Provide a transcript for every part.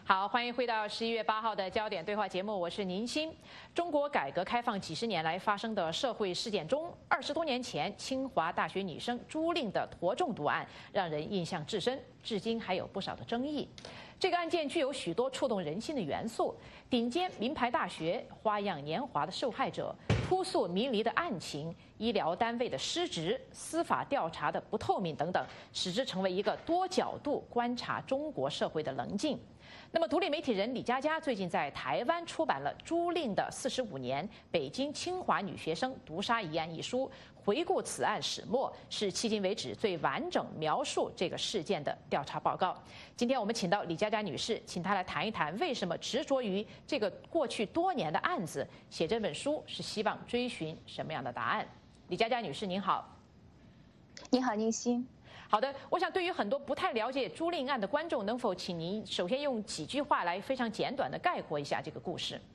好，欢迎回到11月8号的焦点对话节目，我是宁鑫。中国改革开放几十年来发生的社会事件中，20多年前清华大学女生朱令的驼中毒案让人印象至深，至今还有不少的争议。这个案件具有许多触动人心的元素，顶尖名牌大学、花样年华的受害者、扑朔迷离的案情、医疗单位的失职、司法调查的不透明等等，使之成为一个多角度观察中国社会的棱镜。那么，独立媒体人李佳佳最近在台湾出版了《朱令的45年：北京清华女学生毒杀一案》一书，回顾此案始末，是迄今为止最完整描述这个事件的调查报告。今天我们请到李佳佳女士，请她来谈一谈为什么执着于这个过去多年的案子，写这本书是希望追寻什么样的答案？李佳佳女士，您好。 你好，宁鑫。 好的，我想对于很多不太了解朱令案的观众，能否请您首先用几句话来非常简短的概括一下这个故事？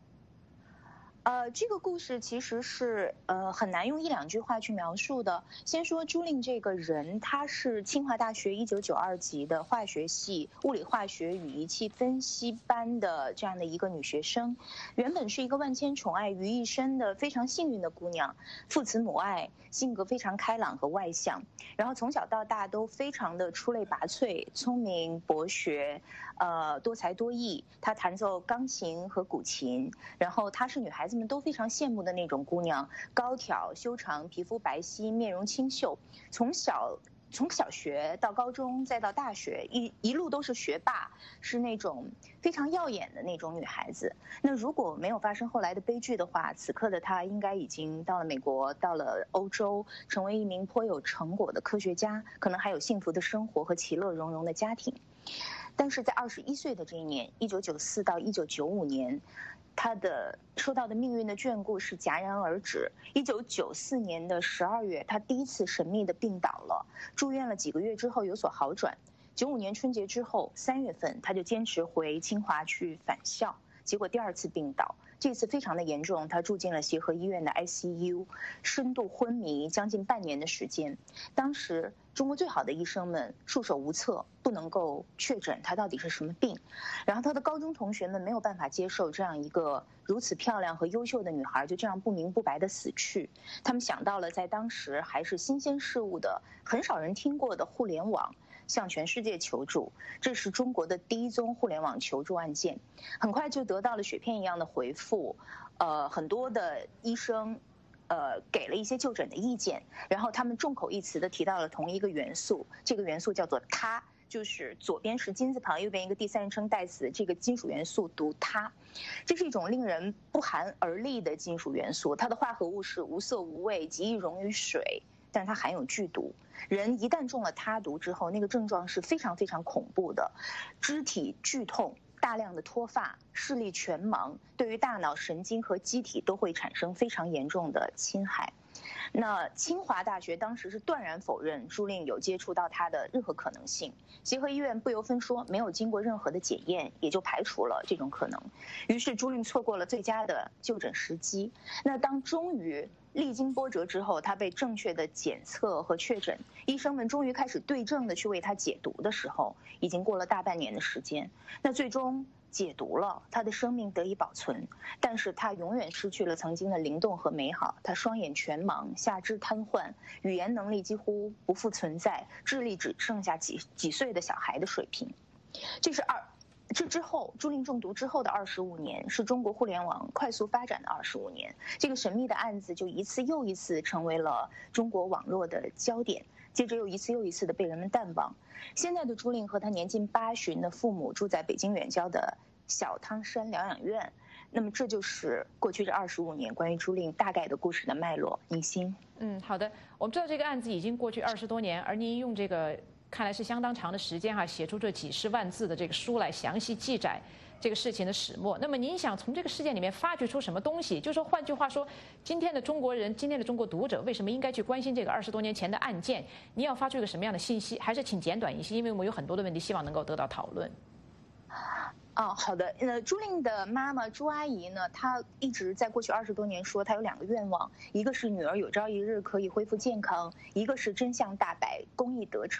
这个故事其实是很难用1、2句话去描述的。先说朱令这个人，她是清华大学1992级的化学系物理化学与仪器分析班的这样的一个女学生，原本是一个万千宠爱于一身的非常幸运的姑娘，父慈母爱，性格非常开朗和外向，然后从小到大都非常的出类拔萃，聪明博学，多才多艺。她弹奏钢琴和古琴，然后她是女孩子们都非常羡慕的那种姑娘，高挑修长，皮肤白皙，面容清秀，从小学到高中再到大学，一路都是学霸，是那种非常耀眼的那种女孩子。那如果没有发生后来的悲剧的话，此刻的她应该已经到了美国，到了欧洲，成为一名颇有成果的科学家，可能还有幸福的生活和其乐融融的家庭。但是在21岁的这一年，1994到1995年，他的受到的命运的眷顾是戛然而止。1994年的12月，他第一次神秘的病倒了，住院了几个月之后有所好转。95年春节之后3月份，他就坚持回清华去返校，结果第2次病倒，这次非常的严重，他住进了协和医院的 ICU， 深度昏迷将近半年的时间。当时中国最好的医生们束手无策，不能够确诊他到底是什么病。然后他的高中同学们没有办法接受这样一个如此漂亮和优秀的女孩就这样不明不白的死去，他们想到了在当时还是新鲜事物的很少人听过的互联网，向全世界求助。这是中国的第一宗互联网求助案件，很快就得到了雪片一样的回复。很多的医生给了一些就诊的意见，然后他们众口一词的提到了同一个元素，这个元素叫做它，就是左边是金字旁，右边一个第三人称代词，这个金属元素读它。这是一种令人不寒而栗的金属元素，它的化合物是无色无味，极易溶于水，但它含有剧毒。人一旦中了它毒之后，那个症状是非常非常恐怖的，肢体剧痛，大量的脱发，视力全盲，对于大脑神经和机体都会产生非常严重的侵害。那清华大学当时是断然否认朱令有接触到他的任何可能性，协和医院不由分说，没有经过任何的检验，也就排除了这种可能。于是朱令错过了最佳的就诊时机。那当终于历经波折之后，他被正确的检测和确诊，医生们终于开始对症的去为他解毒的时候，已经过了大半年的时间。那最终解毒了，他的生命得以保存，但是他永远失去了曾经的灵动和美好。他双眼全盲，下肢瘫痪，语言能力几乎不复存在，智力只剩下几岁的小孩的水平。这之后，朱令中毒之后的25年，是中国互联网快速发展的25年。这个神秘的案子就一次又一次成为了中国网络的焦点，接着又一次又一次的被人们淡忘。现在的朱令和他年近80的父母住在北京远郊的小汤山疗养院。那么这就是过去这25年关于朱令大概的故事的脉络。宁鑫。 好的，我们知道这个案子已经过去20多年，而您用这个看来是相当长的时间写出这几十万字的这个书来详细记载这个事情的始末。那么您想从这个事件里面发掘出什么东西？就是说，换句话说，今天的中国人，今天的中国读者为什么应该去关心这个20多年前的案件？您要发出一个什么样的信息？还是请简短一些，因为我们有很多的问题希望能够得到讨论。 好的。朱令的妈妈朱阿姨呢，她一直在过去20多年说，她有2个愿望，一个是女儿有朝一日可以恢复健康，一个是真相大白，公益得逞。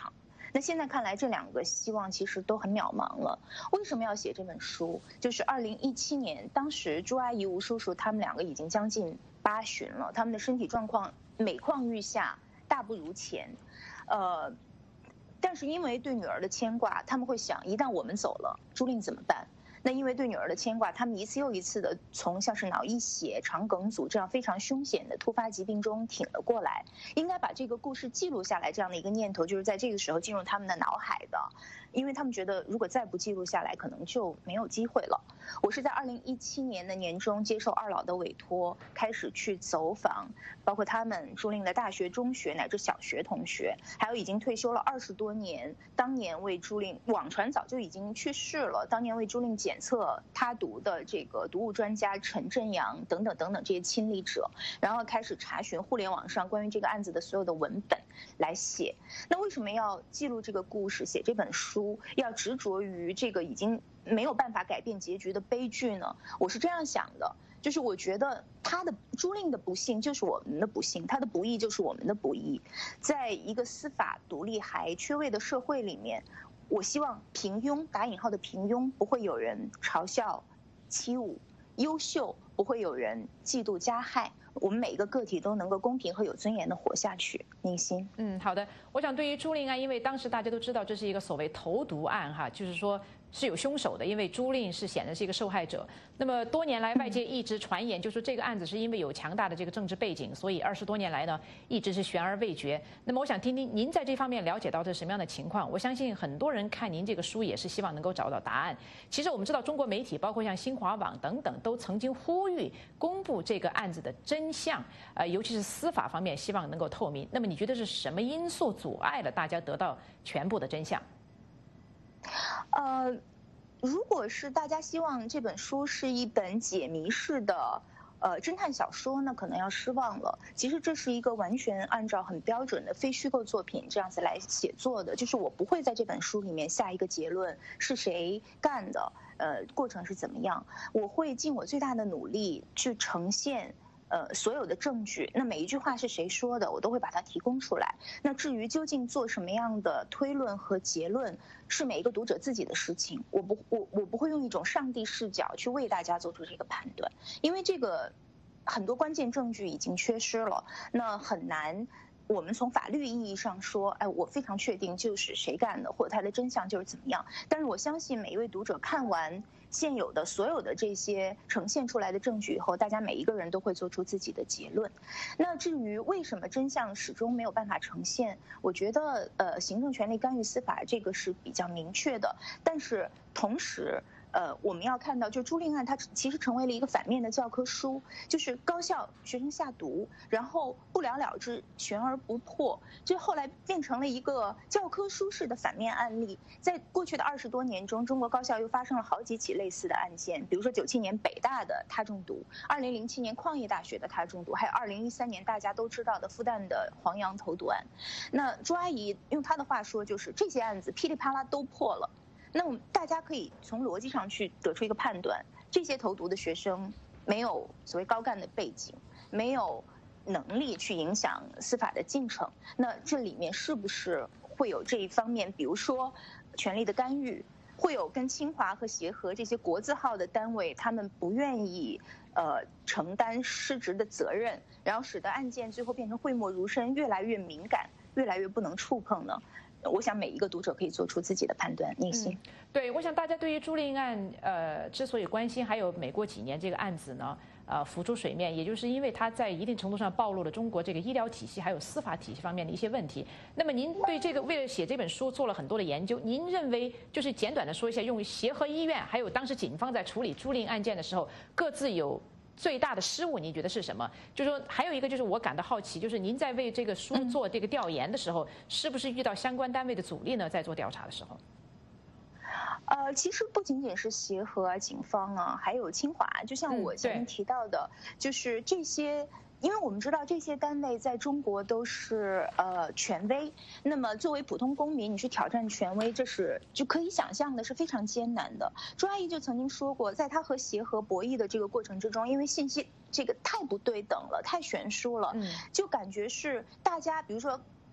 那现在看来，这2个希望其实都很渺茫了。为什么要写这本书？就是2017年，当时朱阿姨、吴叔叔他们2个已经将近80了，他们的身体状况每况愈下，大不如前。但是因为对女儿的牵挂，他们会想，一旦我们走了，朱令怎么办？那因为对女儿的牵挂，他们一次又一次的从像是脑溢血、肠梗阻这样非常凶险的突发疾病中挺了过来。应该把这个故事记录下来，这样的一个念头就是在这个时候进入他们的脑海的，因为他们觉得如果再不记录下来，可能就没有机会了。我是在2017年的年中接受2老的委托，开始去走访，包括他们朱令的大学、中学乃至小学同学，还有已经退休了20多年，当年为朱令网传早就已经去世了，当年为朱令检测他毒的这个毒物专家陈振阳等等等等这些亲历者，然后开始查询互联网上关于这个案子的所有的文本来写。那为什么要记录这个故事，写这本书，要执着于这个已经没有办法改变结局的悲剧呢？我是这样想的，就是我觉得朱令的不幸就是我们的不幸，他的不义就是我们的不义。在一个司法独立还缺位的社会里面，我希望平庸打引号的平庸不会有人嘲笑欺侮，优秀不会有人嫉妒加害，我们每一个个体都能够公平和有尊严的活下去。宁心， 好的。我想对于朱令案，因为当时大家都知道这是一个所谓投毒案哈，就是说是有凶手的，因为朱令是显然是一个受害者。那么多年来，外界一直传言，就说这个案子是因为有强大的这个政治背景，所以20多年来呢，一直是悬而未决。那么我想听听您在这方面了解到的是什么样的情况？我相信很多人看您这个书也是希望能够找到答案。其实我们知道，中国媒体包括像新华网等等，都曾经呼吁公布这个案子的真相，尤其是司法方面，希望能够透明。那么你觉得是什么因素阻碍了大家得到全部的真相？ 如果是大家希望这本书是一本解谜式的侦探小说，那可能要失望了。其实这是一个完全按照很标准的非虚构作品这样子来写作的，就是我不会在这本书里面下一个结论是谁干的，过程是怎么样，我会尽我最大的努力去呈现所有的证据，那每一句话是谁说的，我都会把它提供出来。那至于究竟做什么样的推论和结论，是每一个读者自己的事情。我不会用一种上帝视角去为大家做出这个判断，因为这个很多关键证据已经缺失了，那很难。我们从法律意义上说，我非常确定就是谁干的，或者它的真相就是怎么样。但是我相信每一位读者看完现有的所有的这些呈现出来的证据以后，大家每一个人都会做出自己的结论。那至于为什么真相始终没有办法呈现，我觉得行政权力干预司法这个是比较明确的，但是同时。我们要看到，就朱令案，它其实成为了一个反面的教科书，就是高校学生下毒，然后不了了之，悬而不破，这后来变成了一个教科书式的反面案例。在过去的20多年中，中国高校又发生了好几起类似的案件，比如说97年北大的他中毒，2007年矿业大学的他中毒，还有2013年大家都知道的复旦的黄洋投毒案。那朱阿姨用她的话说，就是这些案子噼里啪啦都破了。那我们大家可以从逻辑上去得出一个判断，这些投毒的学生没有所谓高干的背景，没有能力去影响司法的进程，那这里面是不是会有这一方面，比如说权力的干预，会有跟清华和协和这些国字号的单位，他们不愿意承担失职的责任，然后使得案件最后变成讳莫如深，越来越敏感，越来越不能触碰呢？我想每一个读者可以做出自己的判断。宁心， 对，我想大家对于朱令案之所以关心，还有每过几年这个案子呢浮出水面，也就是因为它在一定程度上暴露了中国这个医疗体系还有司法体系方面的一些问题。那么您对这个为了写这本书做了很多的研究，您认为就是简短的说一下，用协和医院还有当时警方在处理朱令案件的时候各自有最大的失误，你觉得是什么？就是说，还有一个就是我感到好奇，就是您在为这个书做这个调研的时候，是不是遇到相关单位的阻力呢？在做调查的时候， 其实不仅仅是协和啊、警方啊，还有清华，就像我前面提到的，就是这些。因为我们知道这些单位在中国都是权威，那么作为普通公民，你去挑战权威，这是就可以想象的是非常艰难的。朱阿姨就曾经说过，在她和协和博弈的这个过程之中，因为信息这个太不对等了，太悬殊了，就感觉是大家比如说。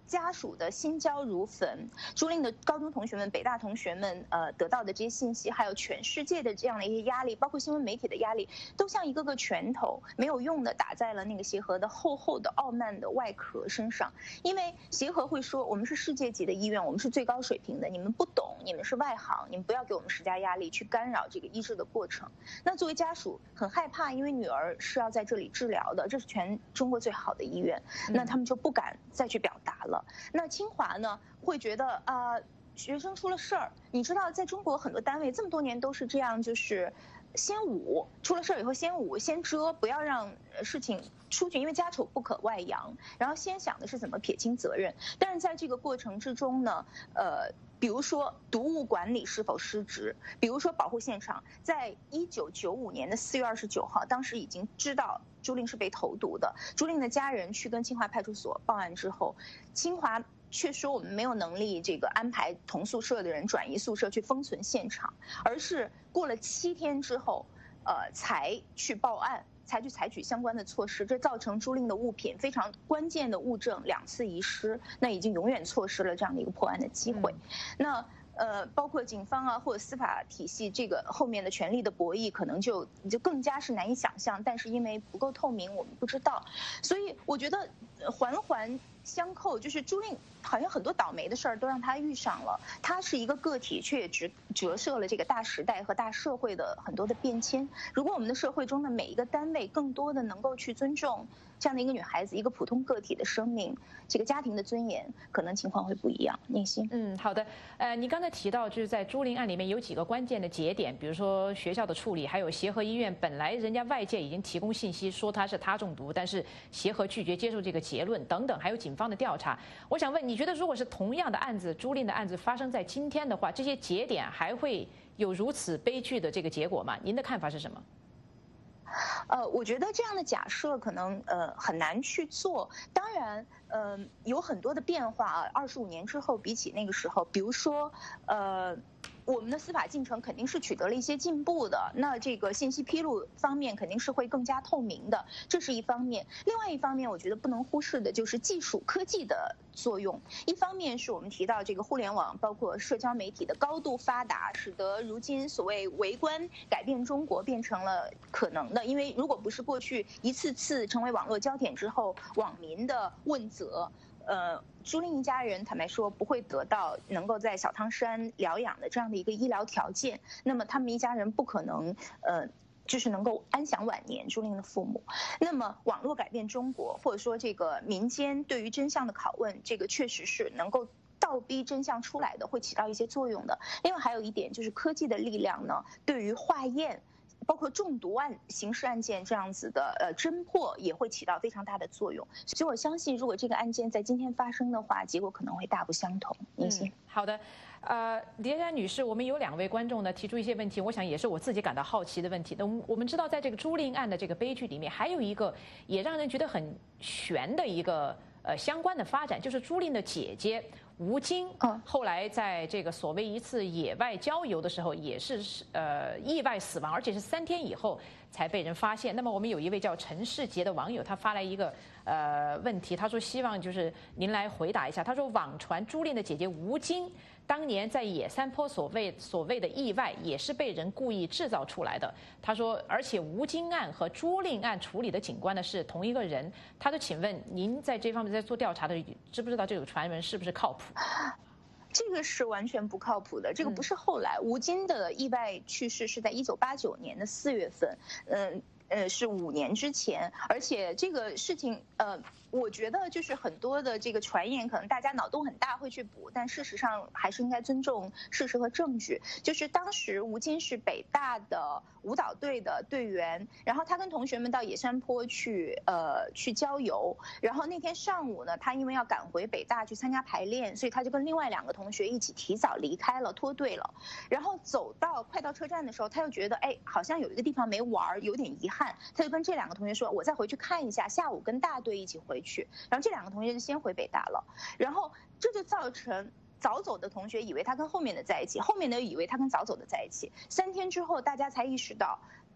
家属的心焦如焚，朱令的高中同学们、北大同学们，得到的这些信息，还有全世界的这样的一些压力，包括新闻媒体的压力，都像一个个拳头，没有用的打在了那个协和的厚厚的傲慢的外壳身上。因为协和会说，我们是世界级的医院，我们是最高水平的，你们不懂，你们是外行，你们不要给我们施加压力，去干扰这个医治的过程。那作为家属很害怕，因为女儿是要在这里治疗的，这是全中国最好的医院，那他们就不敢再去表达了。那清华呢，会觉得学生出了事儿，你知道，在中国很多单位这么多年都是这样，就是先捂，出了事儿以后先捂，先遮，不要让事情出去，因为家丑不可外扬。然后先想的是怎么撇清责任，但是在这个过程之中呢，比如说毒物管理是否失职，比如说保护现场，在1995年的4月29号，当时已经知道朱令是被投毒的，朱令的家人去跟清华派出所报案之后，清华却说我们没有能力这个安排同宿舍的人转移宿舍去封存现场，而是过了7天之后，才去报案，才去采取相关的措施，这造成朱令的物品非常关键的物证2次遗失，那已经永远错失了这样的一个破案的机会。那包括警方啊或者司法体系这个后面的权力的博弈，可能就更加是难以想象。但是因为不够透明，我们不知道，所以我觉得环环相扣，就是朱令好像很多倒霉的事儿都让他遇上了。他是一个个体，却也折射了这个大时代和大社会的很多的变迁。如果我们的社会中的每一个单位更多的能够去尊重这样的一个女孩子，一个普通个体的生命，这个家庭的尊严，可能情况会不一样。宁馨， 好的，你刚才提到就是在朱令案里面有几个关键的节点，比如说学校的处理，还有协和医院本来人家外界已经提供信息说他是他中毒，但是协和拒绝接受这个结论等等，还有警方的调查。我想问，你觉得如果是同样的案子，朱令的案子发生在今天的话，这些节点还会有如此悲剧的这个结果吗？您的看法是什么？ 我觉得这样的假设可能很难去做。当然，有很多的变化啊。25年之后，比起那个时候，比如说，我们的司法进程肯定是取得了一些进步的。那这个信息披露方面肯定是会更加透明的，这是一方面。另外一方面，我觉得不能忽视的就是技术科技的作用。一方面是我们提到这个互联网，包括社交媒体的高度发达，使得如今所谓围观改变中国变成了可能的。因为如果不是过去一次次成为网络焦点之后，网民的问责。朱令一家人坦白说不会得到能够在小汤山疗养的这样的一个医疗条件，那么他们一家人不可能就是能够安享晚年。朱令的父母，那么网络改变中国，或者说这个民间对于真相的拷问，这个确实是能够倒逼真相出来的，会起到一些作用的。另外还有一点就是科技的力量呢，对于化验。包括中毒案、刑事案件这样子的侦破也会起到非常大的作用，所以我相信，如果这个案件在今天发生的话，结果可能会大不相同。宁馨， 好的，李佳女士，我们有2位观众呢提出一些问题，我想也是我自己感到好奇的问题。那我们知道，在这个朱令案的这个悲剧里面，还有一个也让人觉得很悬的一个相关的发展，就是朱令的姐姐。吴京后来在这个所谓一次野外郊游的时候，也是意外死亡，而且是3天以后才被人发现。那么我们有一位叫陈世杰的网友，他发来一个问题，他说希望就是您来回答一下。他说网传朱令的姐姐吴京当年在野山坡所谓的意外，也是被人故意制造出来的。他说，而且吴京案和朱令案处理的警官呢是同一个人。他说，请问您在这方面在做调查的，知不知道这个传闻是不是靠谱？ 这个是完全不靠谱的，这个不是后来吴京的意外去世是在1989年的4月份，是5年之前，而且这个事情我觉得就是很多的这个传言，可能大家脑洞很大会去补，但事实上还是应该尊重事实和证据。就是当时吴京是北大的舞蹈队的队员，然后他跟同学们到野山坡去郊游，然后那天上午呢，他因为要赶回北大去参加排练，所以他就跟另外2个同学一起提早离开了，脱队了。然后快到车站的时候，他又觉得好像有一个地方没玩，有点遗憾，他就跟这2个同学说，我再回去看一下，下午跟大队一起回去。然后这2个同学就先回北大了，然后这就造成早走的同学以为他跟后面的在一起，后面的以为他跟早走的在一起。3天之后，大家才意识到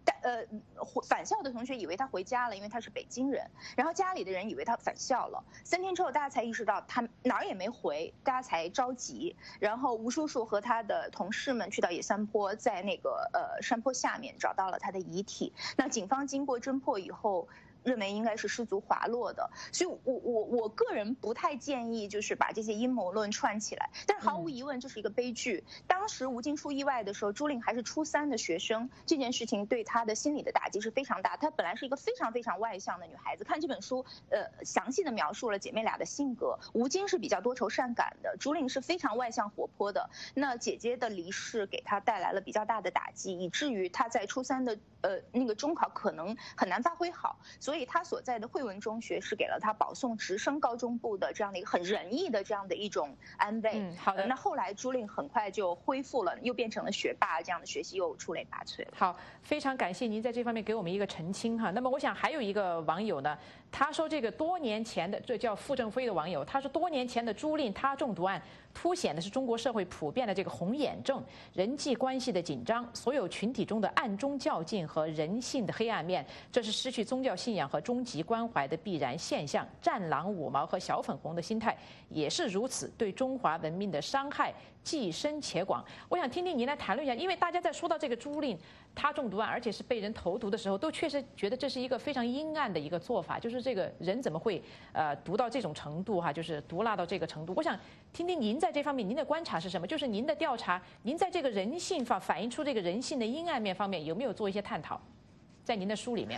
返校的同学以为他回家了，因为他是北京人，然后家里的人以为他返校了。3天之后，大家才意识到他哪儿也没回，大家才着急。然后吴叔叔和他的同事们去到野山坡，在那个山坡下面找到了他的遗体。那警方经过侦破以后，认为应该是失足滑落的，所以我个人不太建议就是把这些阴谋论串起来。但是毫无疑问，这是一个悲剧。当时吴京出意外的时候，朱令还是初3的学生，这件事情对她的心理的打击是非常大。她本来是一个非常非常外向的女孩子，看这本书，详细的描述了姐妹俩的性格。吴京是比较多愁善感的，朱令是非常外向活泼的。那姐姐的离世给她带来了比较大的打击，以至于她在初3的那个中考可能很难发挥好。所以他所在的惠文中学是给了他保送直升高中部的这样的一个很仁义的这样的一种安慰。 好的。 那后来朱令很快就恢复了，又变成了学霸，这样的学习又出类拔萃了。 好，非常感谢您在这方面给我们一个澄清哈。那么我想还有一个网友呢，他说这个多年前的，这叫傅正飞的网友，他说多年前的朱令他中毒案凸显的是中国社会普遍的这个红眼症、人际关系的紧张、所有群体中的暗中较劲和人性的黑暗面，这是失去宗教信仰和终极关怀的必然现象。战狼、五毛和小粉红的心态也是如此，对中华文明的伤害既深且广。我想听听您来谈论一下，因为大家在说到这个朱令他中毒案，而且是被人投毒的时候，都确实觉得这是一个非常阴暗的一个做法，就是这个人怎么会毒到这种程度哈，就是毒辣到这个程度。我想听听您在这方面您的观察是什么？就是您的调查，您在这个人性反映出这个人性的阴暗面方面有没有做一些探讨，在您的书里面？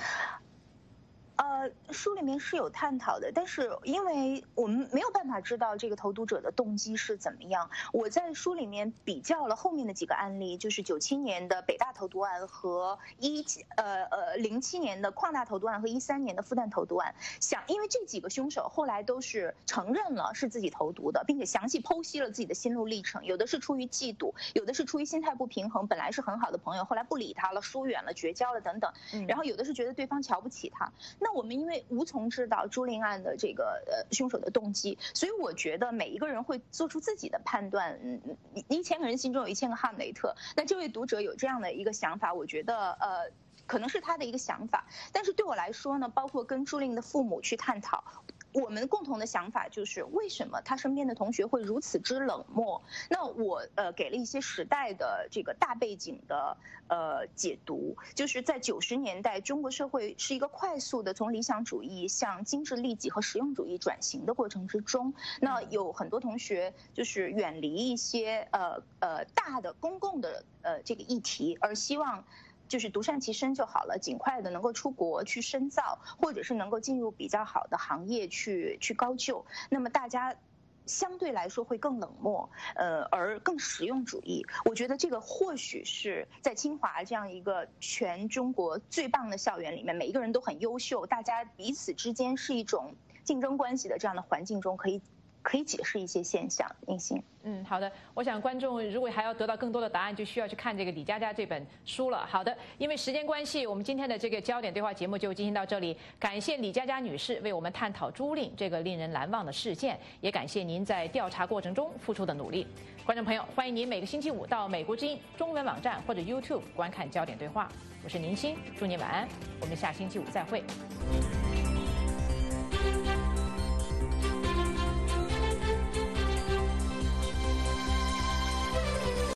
书里面是有探讨的，但是因为我们没有办法知道这个投毒者的动机是怎么样。我在书里面比较了后面的几个案例，就是97年的北大投毒案和07年的矿大投毒案和13年的复旦投毒案。因为这几个凶手后来都是承认了是自己投毒的，并且详细剖析了自己的心路历程，有的是出于嫉妒，有的是出于心态不平衡，本来是很好的朋友，后来不理他了，疏远了，绝交了等等。然后有的是觉得对方瞧不起他。那我们因为无从知道朱令案的这个凶手的动机，所以我觉得每一个人会做出自己的判断。1000个人心中有1000个哈姆雷特。那这位读者有这样的一个想法，我觉得可能是他的一个想法。但是对我来说呢，包括跟朱令的父母去探讨，我们共同的想法就是为什么他身边的同学会如此之冷漠。那我给了一些时代的这个大背景的解读，就是在90年代中国社会是一个快速的从理想主义向精致利己和实用主义转型的过程之中。那有很多同学就是远离一些大的公共的这个议题，而希望就是独善其身就好了，尽快的能够出国去深造，或者是能够进入比较好的行业去高就。那么大家相对来说会更冷漠，而更实用主义。我觉得这个或许是在清华这样一个全中国最棒的校园里面，每一个人都很优秀，大家彼此之间是一种竞争关系的这样的环境中，可以解释一些现象。应欣。 好的。我想观众如果还要得到更多的答案，就需要去看这个李佳佳这本书了。好的，因为时间关系，我们今天的这个焦点对话节目就进行到这里。感谢李佳佳女士为我们探讨朱令这个令人难忘的事件，也感谢您在调查过程中付出的努力。观众朋友，欢迎您每个星期5到美国之音中文网站或者 YouTube 观看焦点对话。我是宁欣，祝您晚安，我们下星期5再会。